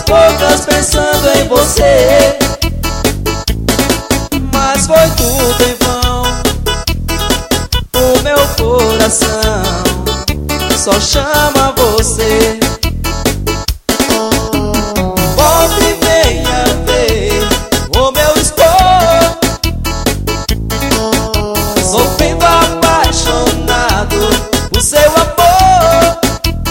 bocas pensando em você, mas foi tudo em vão. O meu coração só chama você. Volte e venha ver o meu expor. Sou vendo apaixonado por seu amor,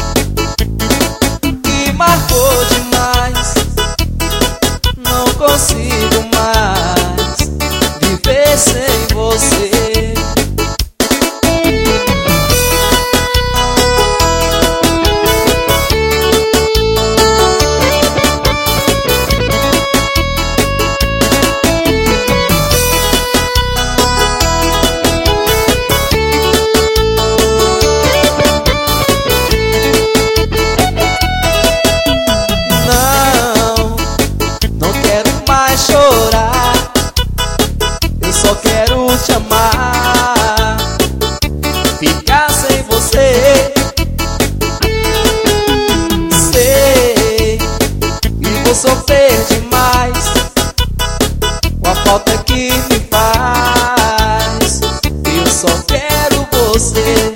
que marcou demais. Não consigo mais viver sem você. Chorar, eu só quero te amar, ficar sem você. Sei que vou sofrer demais com a falta que me faz. Eu só quero você.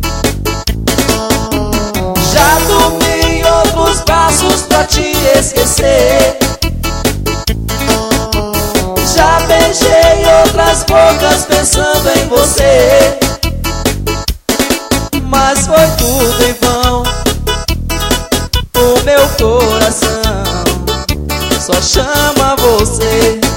Já dormi em outros braços pra te esquecer, já beijei outras bocas pensando em você, mas foi tudo em vão. O meu coração só chama você.